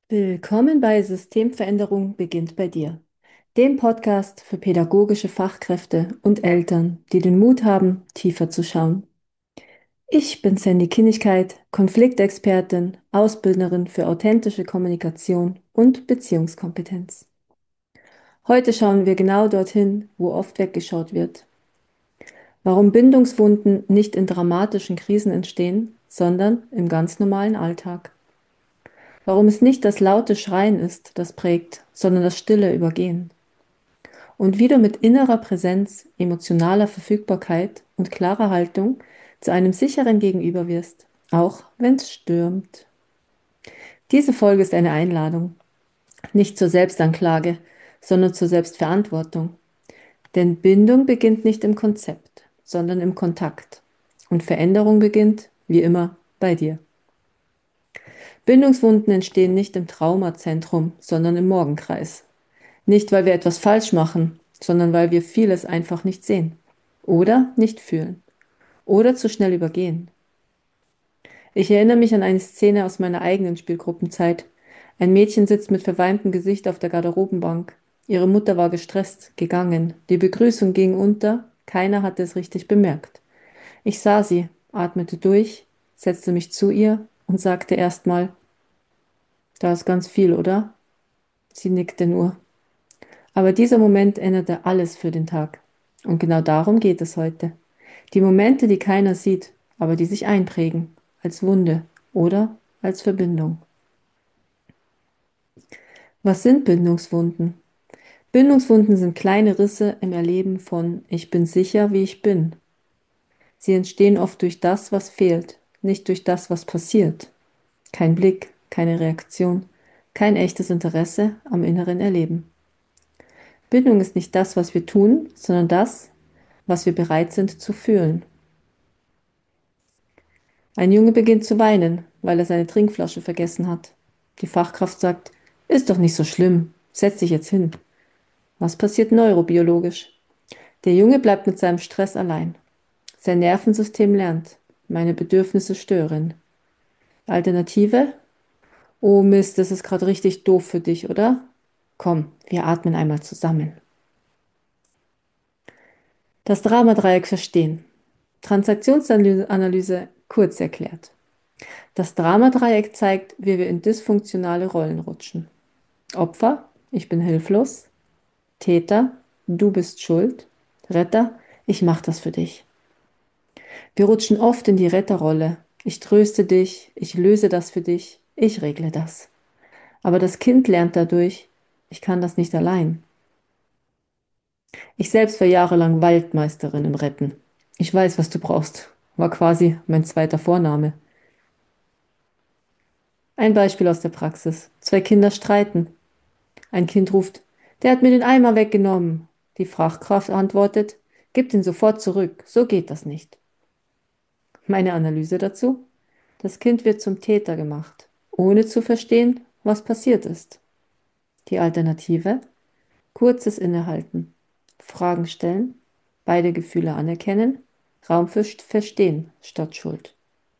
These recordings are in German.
Willkommen bei Systemveränderung beginnt bei dir, dem Podcast für pädagogische Fachkräfte und Eltern, die den Mut haben, tiefer zu schauen. Ich bin Sandy Kinnigkeit, Konfliktexpertin, Ausbildnerin für authentische Kommunikation und Beziehungskompetenz. Heute schauen wir genau dorthin, wo oft weggeschaut wird. Warum Bindungswunden nicht in dramatischen Krisen entstehen, sondern im ganz normalen Alltag. Warum es nicht das laute Schreien ist, das prägt, sondern das stille Übergehen. Und wie du mit innerer Präsenz, emotionaler Verfügbarkeit und klarer Haltung zu einem sicheren Gegenüber wirst, auch wenn es stürmt. Diese Folge ist eine Einladung, nicht zur Selbstanklage, sondern zur Selbstverantwortung. Denn Bindung beginnt nicht im Konzept, sondern im Kontakt. Und Veränderung beginnt, wie immer, bei dir. Bindungswunden entstehen nicht im Traumazentrum, sondern im Morgenkreis. Nicht, weil wir etwas falsch machen, sondern weil wir vieles einfach nicht sehen oder nicht fühlen oder zu schnell übergehen. Ich erinnere mich an eine Szene aus meiner eigenen Spielgruppenzeit. Ein Mädchen sitzt mit verweintem Gesicht auf der Garderobenbank. Ihre Mutter war gestresst, gegangen. Die Begrüßung ging unter, keiner hatte es richtig bemerkt. Ich sah sie, atmete durch, setzte mich zu ihr und sagte erstmal, da ist ganz viel, oder? Sie nickte nur. Aber dieser Moment änderte alles für den Tag. Und genau darum geht es heute. Die Momente, die keiner sieht, aber die sich einprägen, als Wunde oder als Verbindung. Was sind Bindungswunden? Bindungswunden sind kleine Risse im Erleben von ich bin sicher, wie ich bin. Sie entstehen oft durch das, was fehlt, nicht durch das, was passiert. Kein Blick, keine Reaktion, kein echtes Interesse am inneren Erleben. Bindung ist nicht das, was wir tun, sondern das, was wir bereit sind zu fühlen. Ein Junge beginnt zu weinen, weil er seine Trinkflasche vergessen hat. Die Fachkraft sagt, ist doch nicht so schlimm, setz dich jetzt hin. Was passiert neurobiologisch? Der Junge bleibt mit seinem Stress allein. Sein Nervensystem lernt, meine Bedürfnisse stören. Alternative? Oh Mist, das ist gerade richtig doof für dich, oder? Komm, wir atmen einmal zusammen. Das Dramadreieck verstehen. Transaktionsanalyse kurz erklärt. Das Dramadreieck zeigt, wie wir in dysfunktionale Rollen rutschen. Opfer, ich bin hilflos. Täter, du bist schuld. Retter, ich mach das für dich. Wir rutschen oft in die Retterrolle. Ich tröste dich, ich löse das für dich, ich regle das. Aber das Kind lernt dadurch, ich kann das nicht allein. Ich selbst war jahrelang Waldmeisterin im Retten. Ich weiß, was du brauchst. War quasi mein zweiter Vorname. Ein Beispiel aus der Praxis. Zwei Kinder streiten. Ein Kind ruft, der hat mir den Eimer weggenommen. Die Fachkraft antwortet, gib ihn sofort zurück, so geht das nicht. Meine Analyse dazu? Das Kind wird zum Täter gemacht, ohne zu verstehen, was passiert ist. Die Alternative? Kurzes Innehalten, Fragen stellen, beide Gefühle anerkennen, Raum für Verstehen statt Schuld.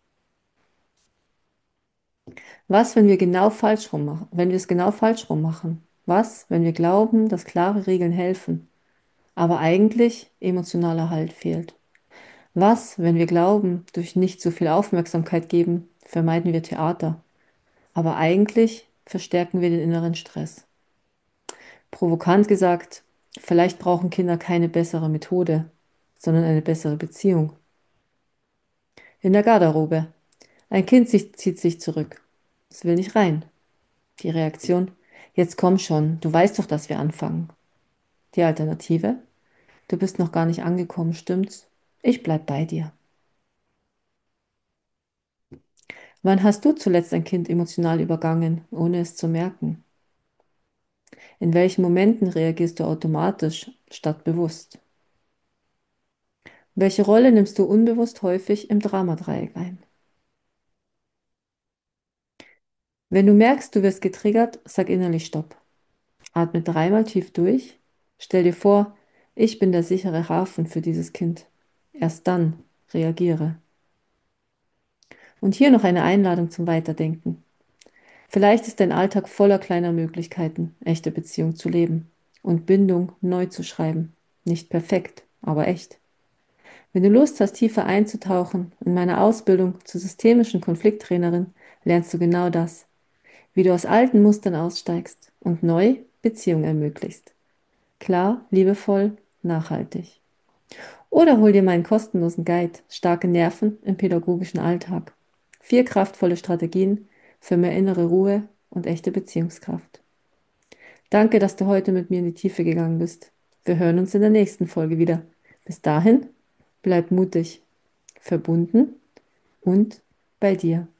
Was, wenn wir genau falsch rum machen, wenn wir es genau falsch rum machen? Was, wenn wir glauben, dass klare Regeln helfen, aber eigentlich emotionaler Halt fehlt? Was, wenn wir glauben, durch nicht so viel Aufmerksamkeit geben, vermeiden wir Theater, aber eigentlich verstärken wir den inneren Stress? Provokant gesagt, vielleicht brauchen Kinder keine bessere Methode, sondern eine bessere Beziehung. In der Garderobe. Ein Kind zieht sich zurück. Es will nicht rein. Die Reaktion, jetzt komm schon, du weißt doch, dass wir anfangen. Die Alternative, du bist noch gar nicht angekommen, stimmt's? Ich bleib bei dir. Wann hast du zuletzt ein Kind emotional übergangen, ohne es zu merken? In welchen Momenten reagierst du automatisch statt bewusst? Welche Rolle nimmst du unbewusst häufig im Dramadreieck ein? Wenn du merkst, du wirst getriggert, sag innerlich Stopp. Atme dreimal tief durch. Stell dir vor, ich bin der sichere Hafen für dieses Kind. Erst dann reagiere. Und hier noch eine Einladung zum Weiterdenken. Vielleicht ist dein Alltag voller kleiner Möglichkeiten, echte Beziehung zu leben und Bindung neu zu schreiben. Nicht perfekt, aber echt. Wenn du Lust hast, tiefer einzutauchen, in meiner Ausbildung zur systemischen Konflikttrainerin lernst du genau das, wie du aus alten Mustern aussteigst und neu Beziehung ermöglichst. Klar, liebevoll, nachhaltig. Oder hol dir meinen kostenlosen Guide Starke Nerven im pädagogischen Alltag. 4 kraftvolle Strategien für mehr innere Ruhe und echte Beziehungskraft. Danke, dass du heute mit mir in die Tiefe gegangen bist. Wir hören uns in der nächsten Folge wieder. Bis dahin, bleib mutig, verbunden und bei dir.